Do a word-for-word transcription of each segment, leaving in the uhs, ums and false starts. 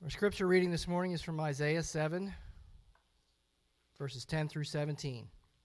Our scripture reading this morning is from Isaiah seven, verses ten through seventeen.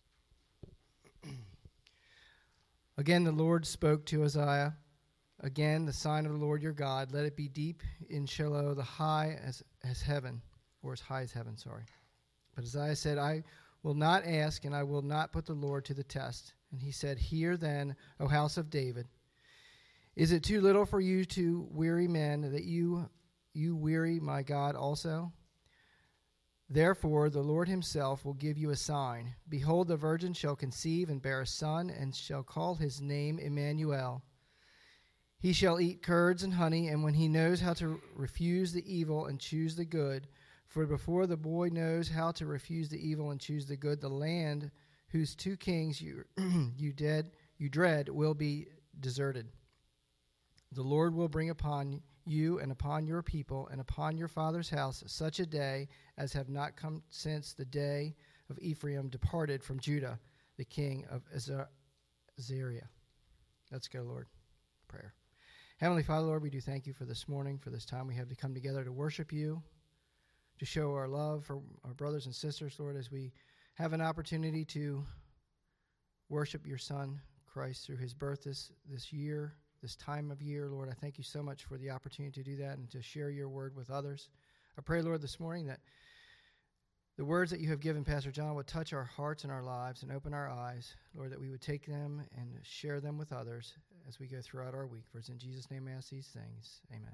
Again, the Lord spoke to Isaiah. Again, the sign of the Lord your God, let it be deep in Shiloh, the high as, as heaven, or as high as heaven, sorry. But Isaiah said, I will not ask, and I will not put the Lord to the test. And he said, Hear then, O house of David. Is it too little for you to weary men, that you you weary my God also? Therefore the Lord himself will give you a sign. Behold, the virgin shall conceive and bear a son, and shall call his name Emmanuel. He shall eat curds and honey, and when he knows how to refuse the evil and choose the good, for before the boy knows how to refuse the evil and choose the good, the land whose two kings you you dead you dread will be deserted. The Lord will bring upon you and upon your people and upon your father's house such a day as have not come since the day of Ephraim departed from Judah, the king of Azariah. Let's go, Lord. Prayer. Heavenly Father, Lord, we do thank you for this morning, for this time we have to come together to worship you, to show our love for our brothers and sisters, Lord, as we have an opportunity to worship your Son, Christ, through his birth this, this year, this time of year. Lord, I thank you so much for the opportunity to do that and to share your word with others. I pray, Lord, this morning that the words that you have given Pastor John would touch our hearts and our lives and open our eyes, Lord, that we would take them and share them with others as we go throughout our week. For it's in Jesus' name I ask these things. Amen.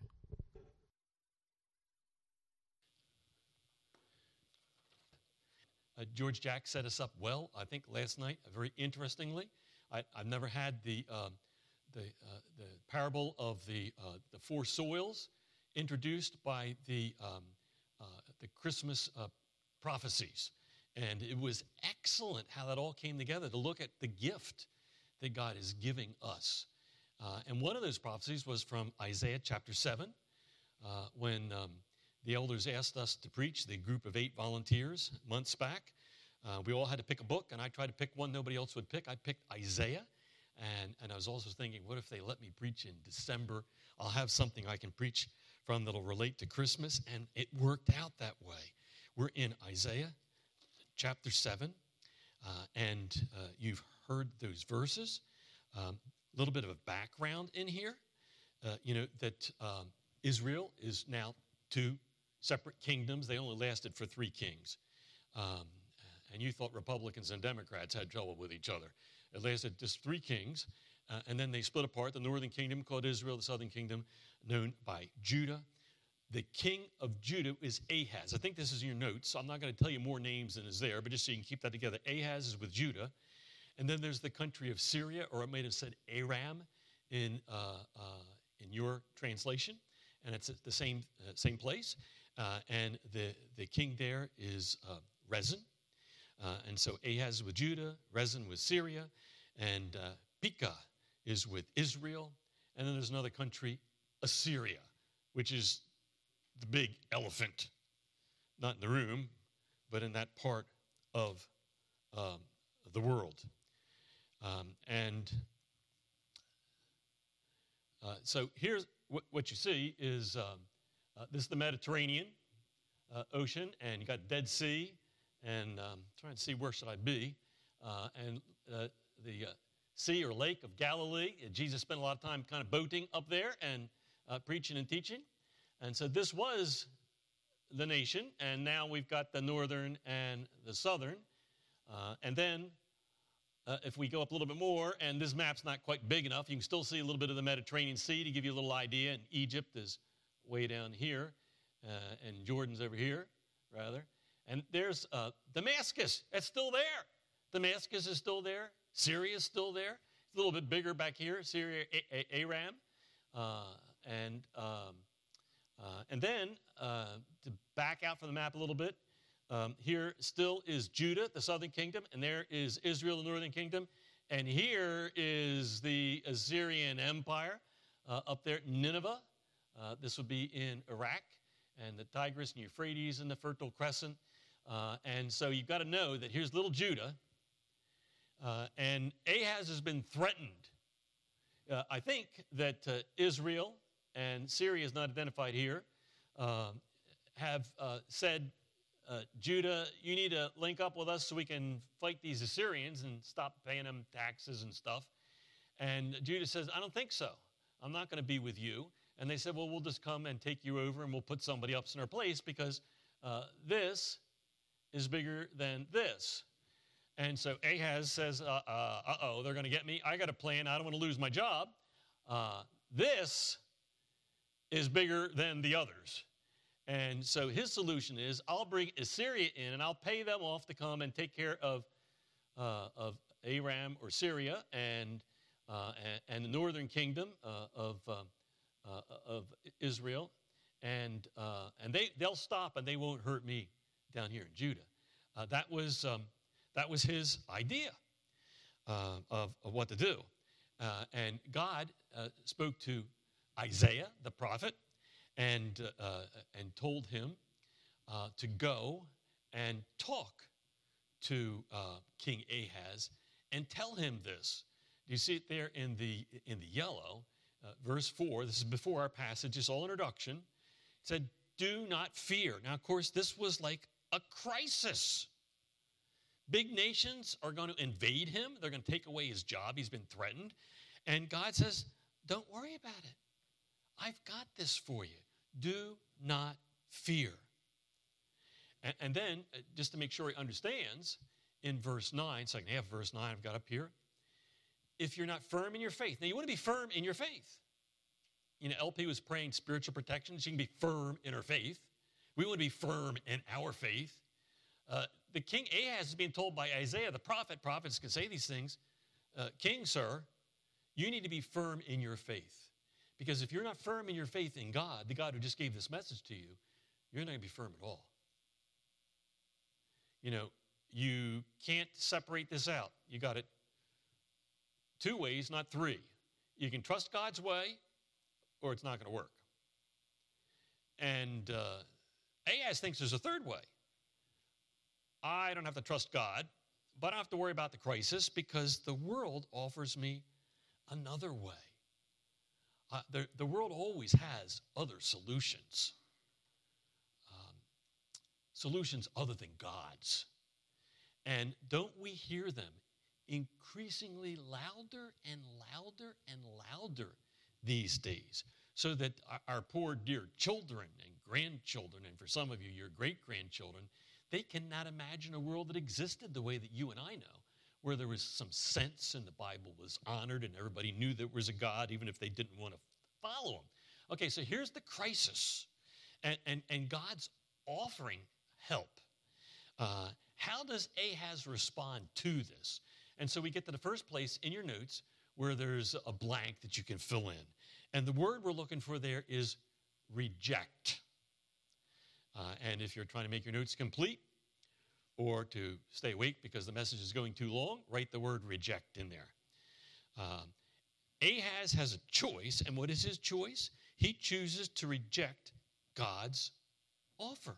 Uh, George Jack set us up well, I think, last night, uh, very interestingly. I, I've never had the uh, the uh, the parable of the uh, the four soils introduced by the um, uh, the Christmas uh, prophecies, and it was excellent how that all came together to look at the gift that God is giving us. Uh, and one of those prophecies was from Isaiah chapter seven, uh, when um, the elders asked us to preach, the group of eight volunteers months back. Uh, we all had to pick a book, and I tried to pick one nobody else would pick. I picked Isaiah, and, and I was also thinking, what if they let me preach in December? I'll have something I can preach from that'll relate to Christmas, and it worked out that way. We're in Isaiah chapter seven, uh, and uh, you've heard those verses. A um, little bit of a background in here, uh, you know, that um, Israel is now two separate kingdoms. They only lasted for three kings. Um, and you thought Republicans and Democrats had trouble with each other. It lasted just three kings, uh, and then they split apart. The northern kingdom called Israel, the southern kingdom known by Judah. The king of Judah is Ahaz. I think this is in your notes, so I'm not going to tell you more names than is there, but just so you can keep that together. Ahaz is with Judah. And then there's the country of Syria, or it might have said Aram in, uh, uh, in your translation. And it's at the same uh, same place. Uh, and the, the king there is uh, Rezin. Uh, and so Ahaz is with Judah, Rezin with Syria, and uh, Pekah is with Israel. And then there's another country, Assyria, which is the big elephant, not in the room, but in that part of um, the world. Um, and uh, so here's what, what you see is um, uh, this is the Mediterranean uh, Ocean, and you got Dead Sea, and um, trying to see where should I be, uh, and uh, the uh, Sea or Lake of Galilee. Jesus spent a lot of time kind of boating up there and uh, preaching and teaching. And so this was the nation, and now we've got the northern and the southern. Uh, and then uh, if we go up a little bit more, and this map's not quite big enough, you can still see a little bit of the Mediterranean Sea to give you a little idea. And Egypt is way down here, uh, and Jordan's over here, rather. And there's uh, Damascus. It's still there. Damascus is still there. Syria is still there. It's a little bit bigger back here, Syria, A- A- Aram. Uh, and... Um, Uh, and then, uh, to back out from the map a little bit, um, here still is Judah, the southern kingdom, and there is Israel, the northern kingdom. And here is the Assyrian Empire uh, up there, Nineveh. Uh, this would be in Iraq, and the Tigris and Euphrates and the Fertile Crescent. Uh, and so you've got to know that here's little Judah, uh, and Ahaz has been threatened. Uh, I think that uh, Israel and Syria is not identified here, um, have uh, said, uh, Judah, you need to link up with us so we can fight these Assyrians and stop paying them taxes and stuff. And Judah says, I don't think so. I'm not going to be with you. And they said, well, we'll just come and take you over and we'll put somebody else in our place because uh, this is bigger than this. And so Ahaz says, uh, uh, uh-oh, they're going to get me. I got a plan. I don't want to lose my job. Uh, this is bigger than the others. And so his solution is, I'll bring Assyria in and I'll pay them off to come and take care of, uh, of Aram or Syria and, uh, and, and the northern kingdom uh, of, uh, uh, of Israel. And, uh, and they, they'll stop and they won't hurt me down here in Judah. Uh, that was... Um, That was his idea uh, of, of what to do. Uh, and God uh, spoke to Isaiah, the prophet, and, uh, and told him uh, to go and talk to uh, King Ahaz and tell him this. Do you see it there in the, in the yellow? Uh, verse four, this is before our passage, it's all introduction. It said, do not fear. Now, of course, this was like a crisis. Big nations are going to invade him. They're going to take away his job. He's been threatened. And God says, don't worry about it. I've got this for you. Do not fear. And, and then, uh, just to make sure he understands, in verse nine, second half of verse nine I've got up here, if you're not firm in your faith. Now, you want to be firm in your faith. You know, L P was praying spiritual protection. She can be firm in her faith. We want to be firm in our faith. Uh, the king Ahaz is being told by Isaiah, the prophet, prophets can say these things, uh, King, sir, you need to be firm in your faith. Because if you're not firm in your faith in God, the God who just gave this message to you, you're not going to be firm at all. You know, you can't separate this out. You got it two ways, not three. You can trust God's way, or it's not going to work. And uh, Ahaz thinks there's a third way. I don't have to trust God, but I don't have to worry about the crisis because the world offers me another way. Uh, the, the world always has other solutions, um, solutions other than God's. And don't we hear them increasingly louder and louder and louder these days, so that our, our poor dear children and grandchildren, and for some of you, your great-grandchildren, they cannot imagine a world that existed the way that you and I know, where there was some sense and the Bible was honored and everybody knew there was a God, even if they didn't want to follow him. Okay, so here's the crisis, and, and, and God's offering help. Uh, how does Ahaz respond to this? And so we get to the first place in your notes where there's a blank that you can fill in. And the word we're looking for there is reject. Uh, and if you're trying to make your notes complete or to stay awake because the message is going too long, write the word reject in there. Um, Ahaz has a choice, and what is his choice? He chooses to reject God's offer.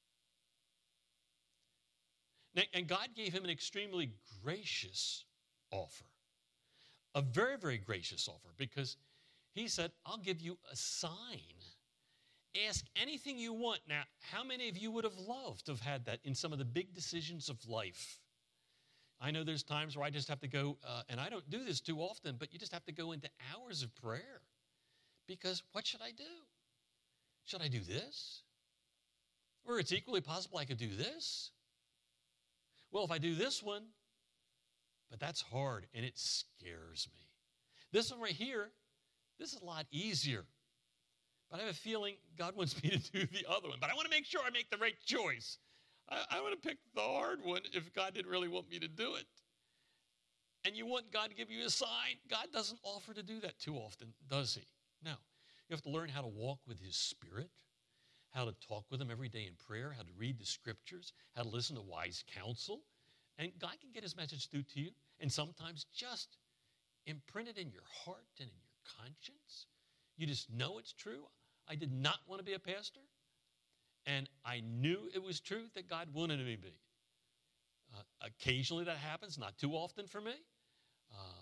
Now, and God gave him an extremely gracious offer, a very, very gracious offer, because he said, I'll give you a sign. Ask anything you want. Now, how many of you would have loved to have had that in some of the big decisions of life? I know there's times where I just have to go, uh, and I don't do this too often, but you just have to go into hours of prayer. Because what should I do? Should I do this? Or it's equally possible I could do this. Well, if I do this one, but that's hard, and it scares me. This one right here, this is a lot easier. But I have a feeling God wants me to do the other one. But I want to make sure I make the right choice. I, I want to pick the hard one if God didn't really want me to do it. And you want God to give you a sign. God doesn't offer to do that too often, does he? No. You have to learn how to walk with his Spirit, how to talk with him every day in prayer, how to read the scriptures, how to listen to wise counsel. And God can get his message through to you. And sometimes just imprint it in your heart and in your conscience. You just know it's true. I did not want to be a pastor, and I knew it was true that God wanted me to be. Uh, occasionally that happens, not too often for me. Uh,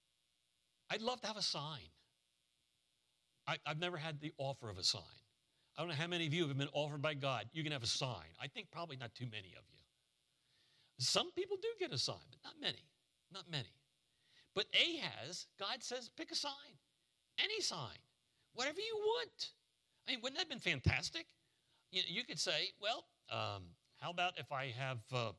I'd love to have a sign. I, I've never had the offer of a sign. I don't know how many of you have been offered by God, you can have a sign. I think probably not too many of you. Some people do get a sign, but not many, not many. But Ahaz, God says, pick a sign, any sign, whatever you want. I mean, wouldn't that have been fantastic? You, you could say, well, um, how about if I have a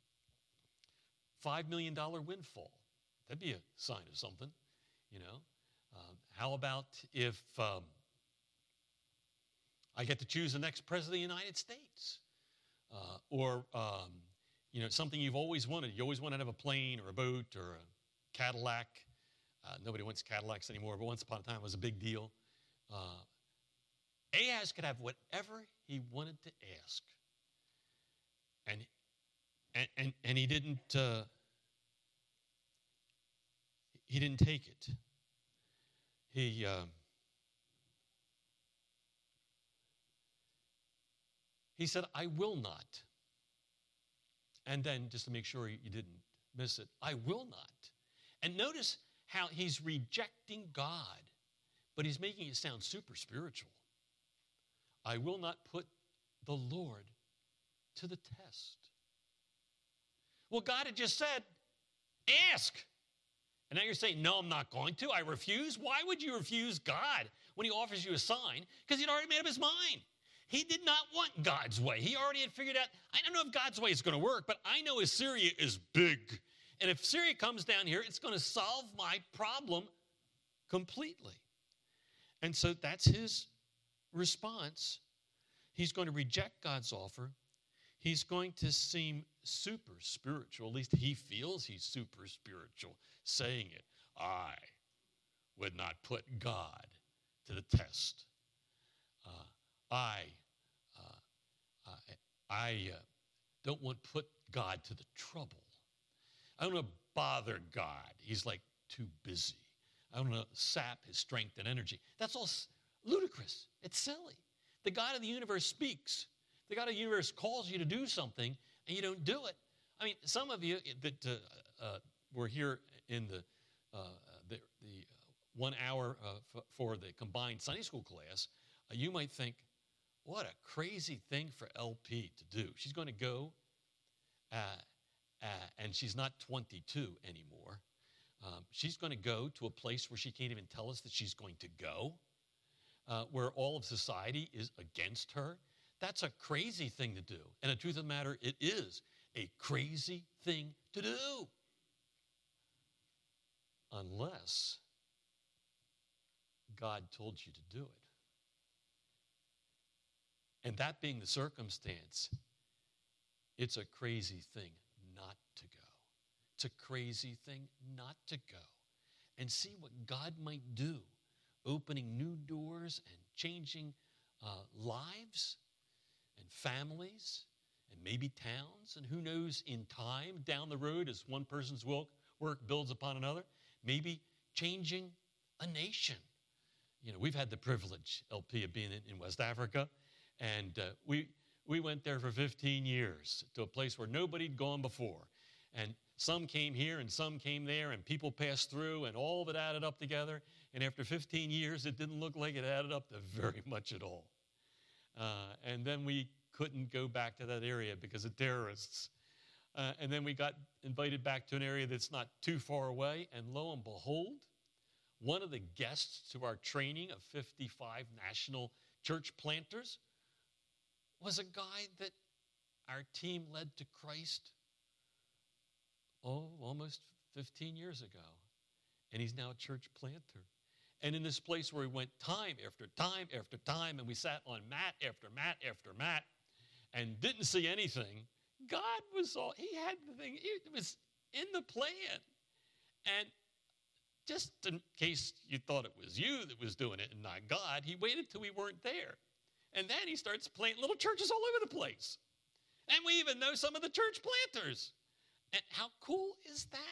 five million dollars windfall? That'd be a sign of something, you know. Um, how about if um, I get to choose the next president of the United States? Uh, or, um, you know, something you've always wanted. You always wanted to have a plane or a boat or a Cadillac. Uh, nobody wants Cadillacs anymore, but once upon a time it was a big deal. Uh, Ahaz could have whatever he wanted to ask. And, and, and, and he didn't... Uh, He didn't take it. He, uh, he said, I will not. And then, just to make sure you didn't miss it, I will not. And notice how he's rejecting God, but he's making it sound super spiritual. I will not put the Lord to the test. Well, God had just said, ask. And now you're saying, no, I'm not going to. I refuse. Why would you refuse God when he offers you a sign? Because he'd already made up his mind. He did not want God's way. He already had figured out, I don't know if God's way is going to work, but I know Assyria is big. And if Syria comes down here, it's going to solve my problem completely. And so that's his response. He's going to reject God's offer. He's going to seem super spiritual. At least he feels he's super spiritual, saying it. I would not put God to the test. Uh, I, uh, I, I uh, don't want to put God to the trouble. I don't want to bother God. He's like too busy. I don't want to sap his strength and energy. That's all ludicrous. It's silly. The God of the universe speaks. The God of the universe calls you to do something, and you don't do it. I mean, some of you that uh, uh, were here in the uh, the, the one hour uh, f- for the combined Sunday school class, uh, you might think, what a crazy thing for L P to do. She's going to go, uh, uh, and she's not twenty-two anymore. Um, she's going to go to a place where she can't even tell us that she's going to go, uh, where all of society is against her. That's a crazy thing to do. And the truth of the matter, it is a crazy thing to do. Unless God told you to do it. And that being the circumstance, it's a crazy thing not to go. It's a crazy thing not to go. And see what God might do, opening new doors and changing uh, lives and families and maybe towns. And who knows, in time, down the road, as one person's work builds upon another, maybe changing a nation. You know, we've had the privilege, L P, of being in, in West Africa. And uh, we we went there for fifteen years to a place where nobody'd gone before. And some came here and some came there, and people passed through, and all of it added up together. And after fifteen years, it didn't look like it added up to very much at all. Uh, and then we couldn't go back to that area because of terrorists. Uh, and then we got invited back to an area that's not too far away. And lo and behold, one of the guests to our training of fifty-five national church planters was a guy that our team led to Christ, oh, almost fifteen years ago. And he's now a church planter. And in this place where we went time after time after time, and we sat on mat after mat after mat and didn't see anything, God was all, he had the thing, it was in the plan. And just in case you thought it was you that was doing it and not God, he waited till we weren't there. And then he starts planting little churches all over the place. And we even know some of the church planters. And how cool is that?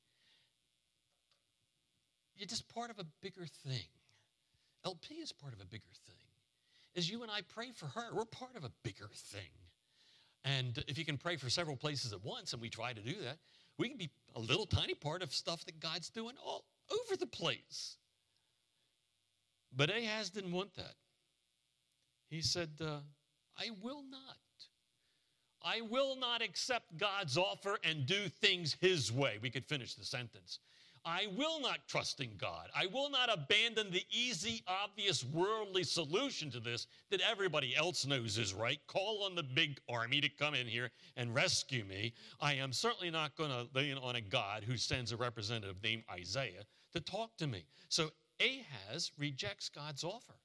You're just part of a bigger thing. L P is part of a bigger thing. As you and I pray for her, we're part of a bigger thing. And if you can pray for several places at once, and we try to do that, we can be a little tiny part of stuff that God's doing all over the place. But Ahaz didn't want that. He said, uh, I will not. I will not accept God's offer and do things his way. We could finish the sentence. I will not trust in God. I will not abandon the easy, obvious, worldly solution to this that everybody else knows is right. Call on the big army to come in here and rescue me. I am certainly not going to lean on a God who sends a representative named Isaiah to talk to me. So Ahaz rejects God's offer.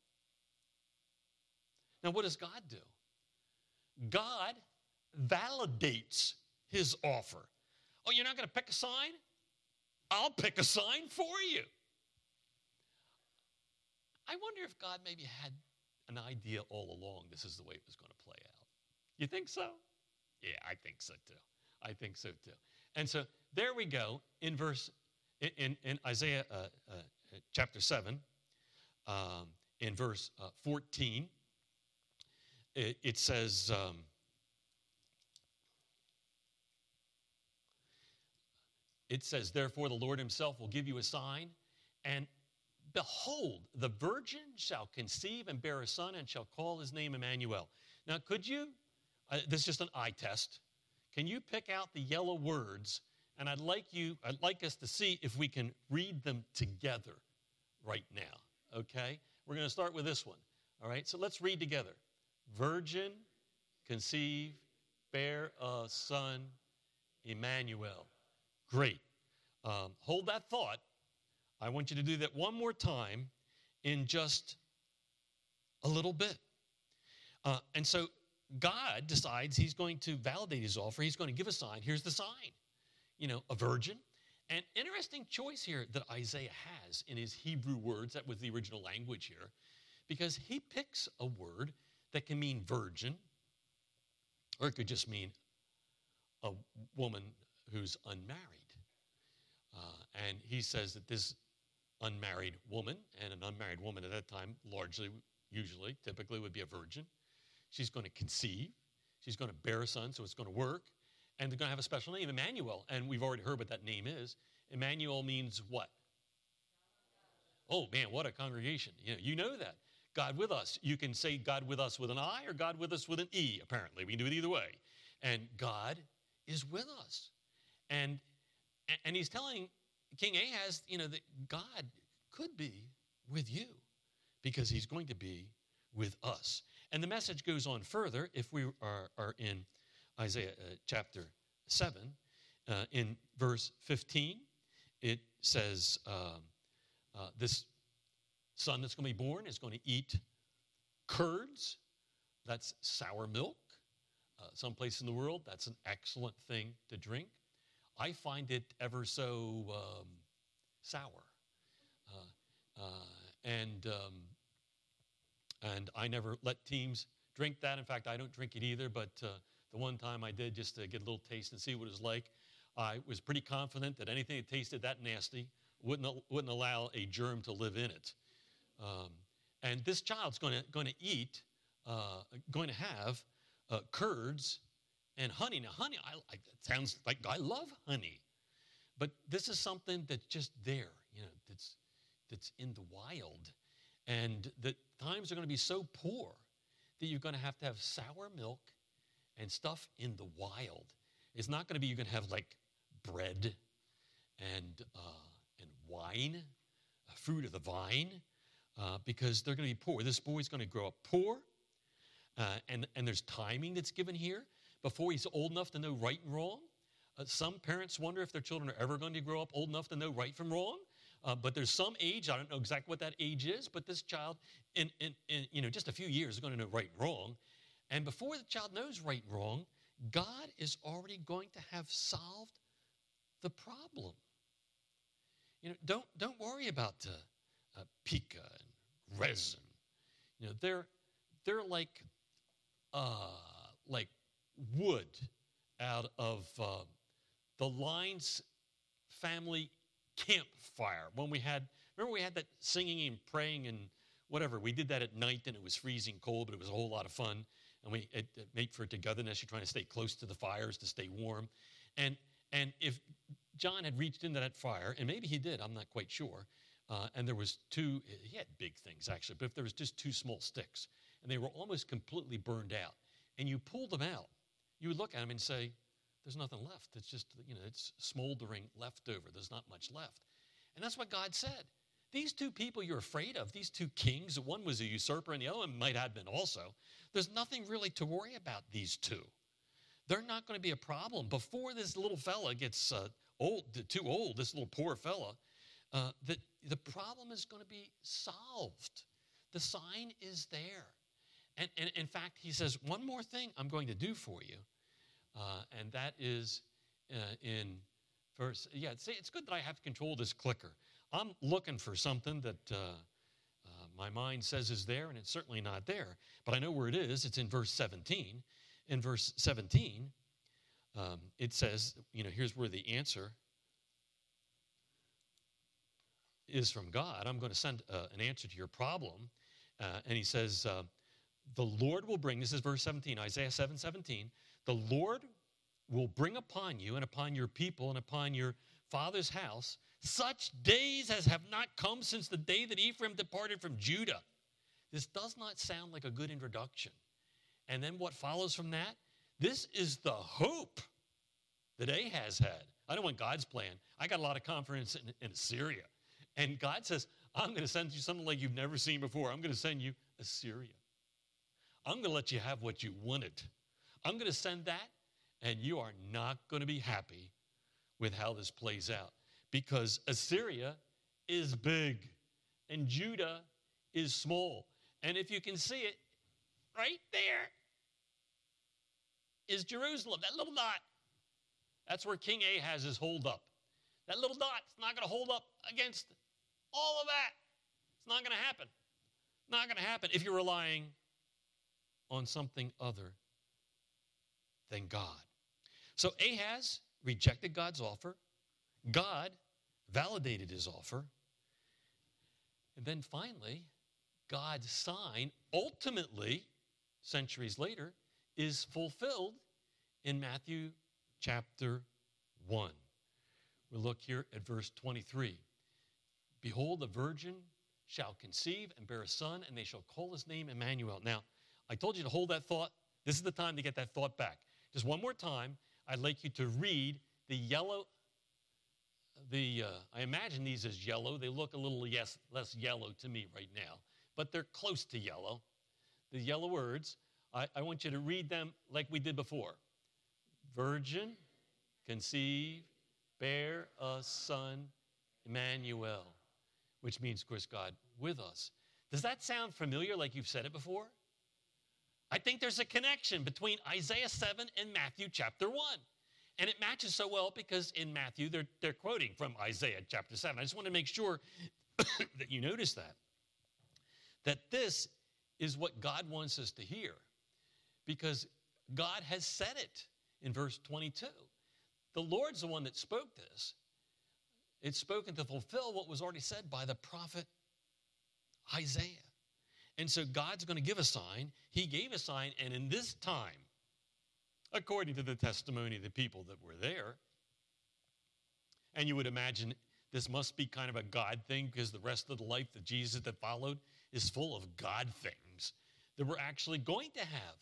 Now, what does God do? God validates his offer. Oh, you're not going to pick a sign? I'll pick a sign for you. I wonder if God maybe had an idea all along this is the way it was going to play out. You think so? Yeah, I think so too. I think so too. And so there we go in verse in, in, in Isaiah uh, uh, chapter seven, um, in verse uh, fourteen, it, it says, um, It says, therefore, the Lord himself will give you a sign, and behold, the virgin shall conceive and bear a son and shall call his name Emmanuel. Now, could you, uh, this is just an eye test, can you pick out the yellow words, and I'd like you, I'd like us to see if we can read them together right now, okay? We're going to start with this one, all right? So let's read together. Virgin, conceive, bear a son, Emmanuel. Great. Um, hold that thought. I want you to do that one more time in just a little bit. Uh, and so God decides he's going to validate his offer. He's going to give a sign. Here's the sign. You know, a virgin. An interesting choice here that Isaiah has in his Hebrew words. That was the original language here. Because he picks a word that can mean virgin, or it could just mean a woman who's unmarried. Uh, and he says that this unmarried woman, and an unmarried woman at that time largely, usually, typically would be a virgin. She's going to conceive. She's going to bear a son, so it's going to work. And they're going to have a special name, Emmanuel. And we've already heard what that name is. Emmanuel means what? Oh, man, what a congregation. You know, you know that. God with us. You can say God with us with an I or God with us with an E, apparently. We can do it either way. And God is with us. And, and he's telling King Ahaz, you know, that God could be with you because he's going to be with us. And the message goes on further if we are, are in Isaiah uh, chapter seven, uh, in verse fifteen, it says um, uh, this son that's going to be born is going to eat curds. That's sour milk. Uh, some place in the world, that's an excellent thing to drink. I find it ever so um, sour. Uh, uh, and um, and I never let teams drink that. In fact, I don't drink it either, but uh, the one time I did just to get a little taste and see what it was like, I was pretty confident that anything that tasted that nasty wouldn't, wouldn't allow a germ to live in it. Um, and this child's going to going to eat, uh, going to have uh, curds and honey. Now, honey, I, I, it sounds like I love honey. But this is something that's just there, you know, that's, that's in the wild. And the times are going to be so poor that you're going to have to have sour milk and stuff in the wild. It's not going to be you're going to have like bread and, uh, and wine, uh, fruit of the vine, uh, because they're going to be poor. This boy's going to grow up poor, uh, and, and there's timing that's given here before he's old enough to know right and wrong. Uh, some parents wonder if their children are ever going to grow up old enough to know right from wrong. Uh, but there's some age, I don't know exactly what that age is, but this child, in, in, in you know, just a few years, is going to know right and wrong. And before the child knows right and wrong, God is already going to have solved the problem. You know, don't, don't worry about uh, uh, pica and resin. You know, they're, they're like, uh, like wood out of uh, the Lines family campfire. When we had, remember we had that singing and praying and whatever. We did that at night and it was freezing cold, but it was a whole lot of fun. And we it, it made for togetherness. You're trying to stay close to the fires to stay warm. And and if John had reached into that fire, and maybe he did, I'm not quite sure, uh, and there was two, he had big things actually, but if there was just two small sticks, and they were almost completely burned out, and you pulled them out, you would look at them and say, there's nothing left. It's just, you know, it's smoldering leftover. There's not much left. And that's what God said. These two people you're afraid of, these two kings, one was a usurper and the other one might have been also, there's nothing really to worry about these two. They're not going to be a problem. Before this little fella gets uh, old, too old, this little poor fella, uh, the, the problem is going to be solved. The sign is there. And, and in fact, he says, one more thing I'm going to do for you, uh, and that is uh, in verse, yeah, it's, it's good that I have to control this clicker. I'm looking for something that uh, uh, my mind says is there, and it's certainly not there. But I know where it is. It's in verse seventeen. In verse seventeen, um, it says, you know, here's where the answer is from God. I'm going to send uh, an answer to your problem. Uh, and he says, uh, the Lord will bring, this is verse seventeen, Isaiah seven seventeen, the Lord will bring upon you and upon your people and upon your father's house such days as have not come since the day that Ephraim departed from Judah. This does not sound like a good introduction. And then what follows from that? This is the hope that Ahaz had. I don't want God's plan. I got a lot of confidence in, in Assyria. And God says, I'm going to send you something like you've never seen before. I'm going to send you Assyria. I'm going to let you have what you wanted. I'm going to send that, and you are not going to be happy with how this plays out. Because Assyria is big, and Judah is small. And if you can see it, right there is Jerusalem, that little dot. That's where King Ahaz is holed up. That little dot is not going to hold up against all of that. It's not going to happen. Not going to happen if you're relying on something other than God. So Ahaz rejected God's offer. God validated his offer. And then finally, God's sign, ultimately, centuries later, is fulfilled in Matthew chapter one. We'll look here at verse twenty-three. Behold, the virgin shall conceive and bear a son, and they shall call his name Emmanuel. Now, I told you to hold that thought. This is the time to get that thought back. Just one more time, I'd like you to read the yellow, the uh, I imagine these as yellow. They look a little yes, less yellow to me right now, but they're close to yellow. The yellow words, I, I want you to read them like we did before. Virgin, conceive, bear a son, Emmanuel, which means, of course, God with us. Does that sound familiar like you've said it before? I think there's a connection between Isaiah seven and Matthew chapter one. And it matches so well because in Matthew, they're, they're quoting from Isaiah chapter seven. I just want to make sure that you notice that. That this is what God wants us to hear. Because God has said it in verse twenty-two. The Lord's the one that spoke this. It's spoken to fulfill what was already said by the prophet Isaiah. And so God's going to give a sign. He gave a sign, and in this time, according to the testimony of the people that were there, and you would imagine this must be kind of a God thing because the rest of the life that Jesus that followed is full of God things, that we're actually going to have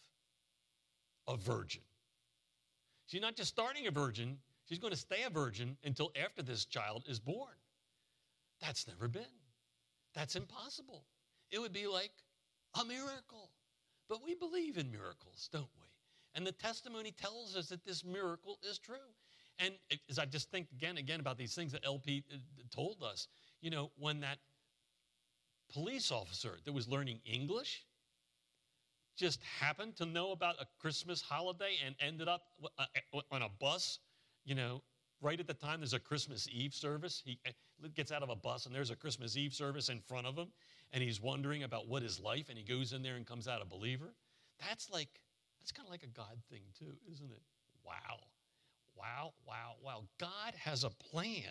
a virgin. She's not just starting a virgin, she's going to stay a virgin until after this child is born. That's never been. That's impossible. It would be like a miracle. But we believe in miracles, don't we? And the testimony tells us that this miracle is true. And as I just think again, again about these things that L P told us, you know, when that police officer that was learning English just happened to know about a Christmas holiday and ended up on a bus, you know, right at the time there's a Christmas Eve service. He gets out of a bus and there's a Christmas Eve service in front of him and he's wondering about what is life and he goes in there and comes out a believer. That's like, that's kind of like a God thing too, isn't it? Wow. Wow, wow, wow. God has a plan.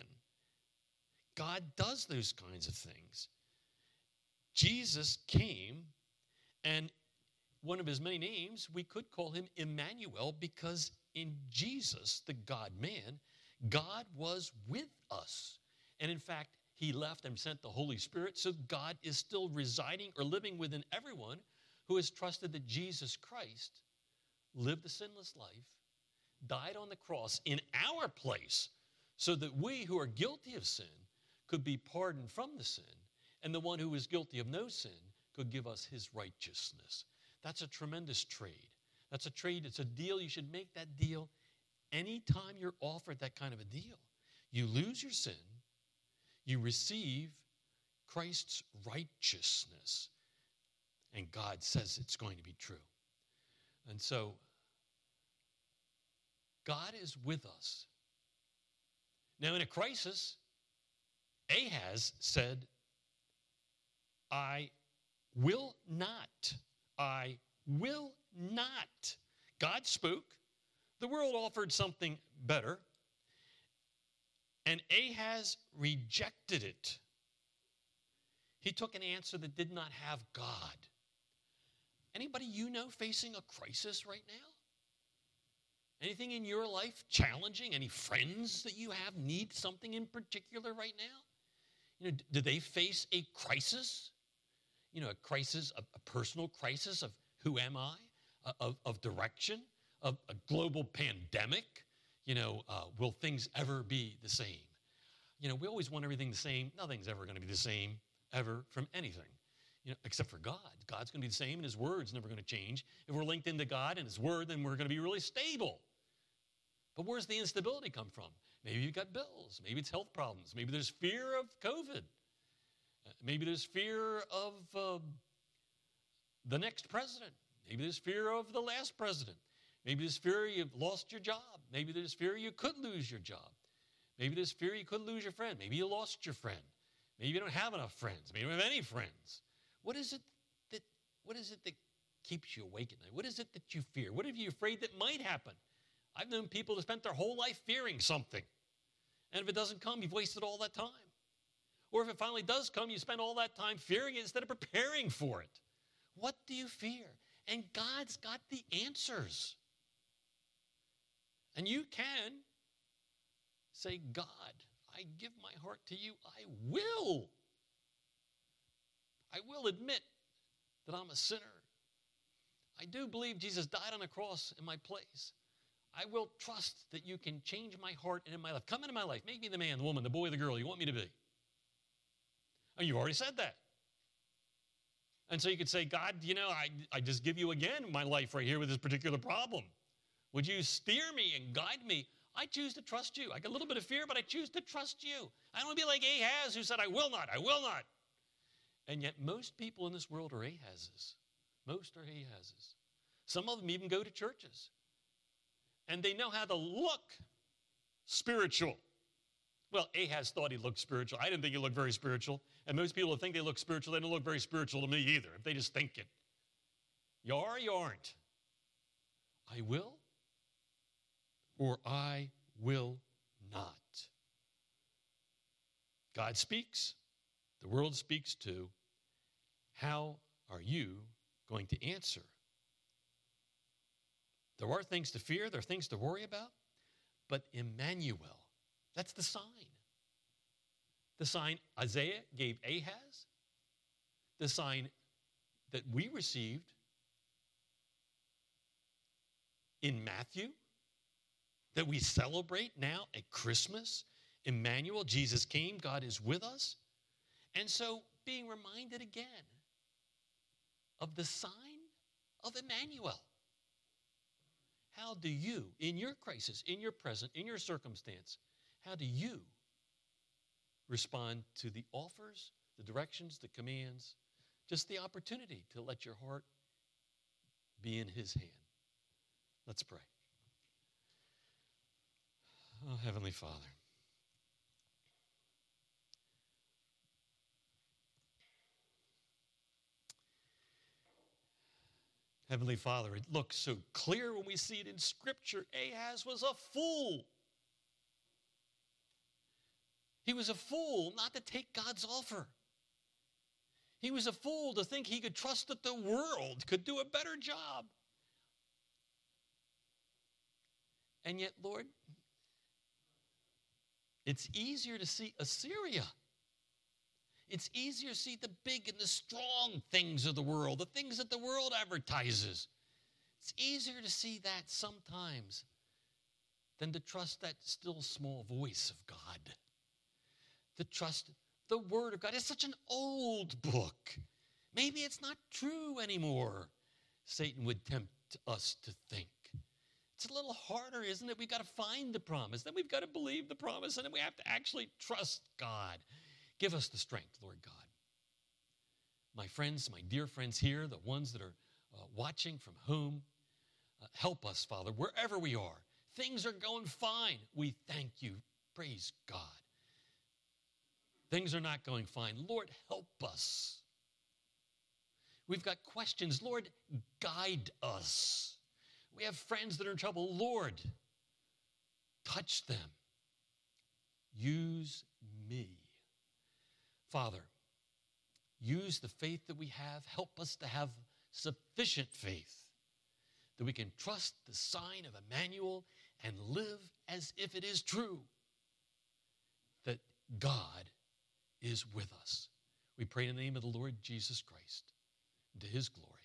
God does those kinds of things. Jesus came, and one of his many names, we could call him Emmanuel, because in Jesus, the God-man, God was with us. And in fact, he left and sent the Holy Spirit, so God is still residing or living within everyone who has trusted that Jesus Christ lived a sinless life, died on the cross in our place, so that we who are guilty of sin could be pardoned from the sin, and the one who is guilty of no sin could give us his righteousness. That's a tremendous trade. That's a trade. It's a deal. You should make that deal anytime you're offered that kind of a deal. You lose your sin. You receive Christ's righteousness. And God says it's going to be true. And so, God is with us. Now, in a crisis, Ahaz said, I will not. I will not. God spoke. The world offered something better. And Ahaz rejected it. He took an answer that did not have God. Anybody you know facing a crisis right now? Anything in your life challenging? Any friends that you have need something in particular right now? You know, do they face a crisis? You know, a crisis, a, a personal crisis of who am I, uh, of, of direction, of a global pandemic. You know, uh, will things ever be the same? You know, we always want everything the same. Nothing's ever going to be the same, ever, from anything, you know, except for God. God's going to be the same, and his word's never going to change. If we're linked into God and his word, then we're going to be really stable. But where's the instability come from? Maybe you've got bills. Maybe it's health problems. Maybe there's fear of COVID. Uh, maybe there's fear of uh, the next president. Maybe there's fear of the last president. Maybe there's fear you've lost your job. Maybe there's fear you could lose your job. Maybe there's fear you could lose your friend. Maybe you lost your friend. Maybe you don't have enough friends. Maybe you don't have any friends. What is it that, what is it that keeps you awake at night? What is it that you fear? What are you afraid that might happen? I've known people that spent their whole life fearing something. And if it doesn't come, you've wasted all that time. Or if it finally does come, you spend all that time fearing it instead of preparing for it. What do you fear? And God's got the answers. And you can say, God, I give my heart to you. I will. I will admit that I'm a sinner. I do believe Jesus died on the cross in my place. I will trust that you can change my heart and in my life. Come into my life. Make me the man, the woman, the boy, the girl you want me to be. And you've already said that. And so you could say, God, you know, I, I just give you again my life right here with this particular problem. Would you steer me and guide me? I choose to trust you. I got a little bit of fear, but I choose to trust you. I don't want to be like Ahaz who said, I will not, I will not. And yet most people in this world are Ahazes. Most are Ahazes. Some of them even go to churches. And they know how to look spiritual. Well, Ahaz thought he looked spiritual. I didn't think he looked very spiritual. And most people who think they look spiritual, they don't look very spiritual to me either. If they just think it. You are or you aren't. I will or I will not. God speaks. The world speaks too. How are you going to answer? There are things to fear. There are things to worry about. But Emmanuel, that's the sign. The sign Isaiah gave Ahaz. The sign that we received in Matthew, that we celebrate now at Christmas. Emmanuel, Jesus came, God is with us. And so being reminded again of the sign of Emmanuel. How do you, in your crisis, in your present, in your circumstance, how do you respond to the offers, the directions, the commands, just the opportunity to let your heart be in his hand? Let's pray. Oh, Heavenly Father, Heavenly Father, it looks so clear when we see it in Scripture. Ahaz was a fool. He was a fool not to take God's offer. He was a fool to think he could trust that the world could do a better job. And yet, Lord, it's easier to see Assyria. It's easier to see the big and the strong things of the world, the things that the world advertises. It's easier to see that sometimes than to trust that still small voice of God. To trust the Word of God. It's such an old book. Maybe it's not true anymore, Satan would tempt us to think. It's a little harder, isn't it? We've got to find the promise. Then we've got to believe the promise, and then we have to actually trust God. Give us the strength, Lord God. My friends, my dear friends here, the ones that are uh, watching from home, uh, help us, Father, wherever we are. Things are going fine. We thank you. Praise God. Things are not going fine. Lord, help us. We've got questions. Lord, guide us. We have friends that are in trouble. Lord, touch them. Use me. Father, use the faith that we have. Help us to have sufficient faith that we can trust the sign of Emmanuel and live as if it is true that God is with us. We pray in the name of the Lord Jesus Christ, and to his glory.